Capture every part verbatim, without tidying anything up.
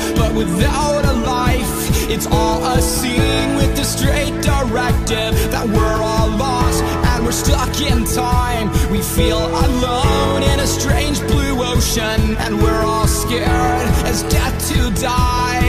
but without a life. It's all a scene with the straight directive that we're all lost and we're stuck in time. We feel alone in a strange blue ocean, and we're all scared as death to die.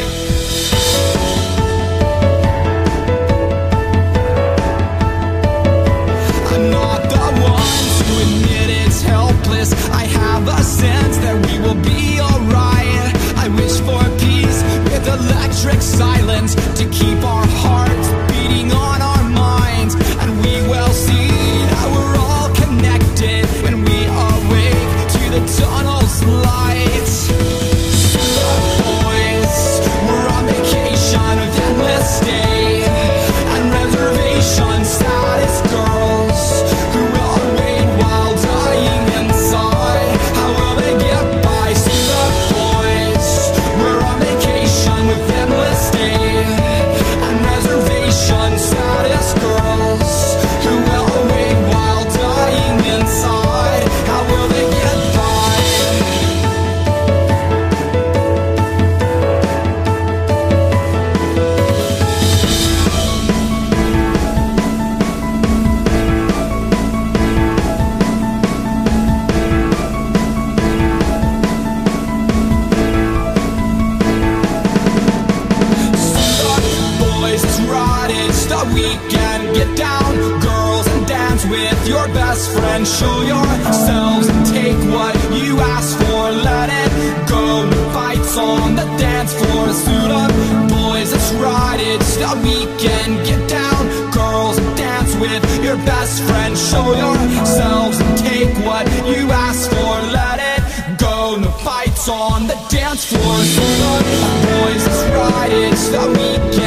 I'm not the one to admit it's helpless. I have a sense that we will be alright. I wish for peace with electric silence to keep our hearts beating on our minds, and we will see that we're all connected when we awake to the tunnel's lights. Boys, we're on vacation with endless stay and reservation status. Girls who will wait while dying inside, how will they get by? See the boys, we're on vacation with endless stay and reservation status. Girls who will wait while dying inside, how will they get by? Boys, it's right, it's the weekend. Get down, girls, and dance with your best friend. Show yourselves and take what you ask for. Let it go, fights on the dance floor. Suit up, boys, it's right, it's the weekend. Get down, girls, and dance with your best friend. Show yourselves and take what you ask for. Let it go, no fights on the dance floor. Suit up, boys, it's right, it's the weekend.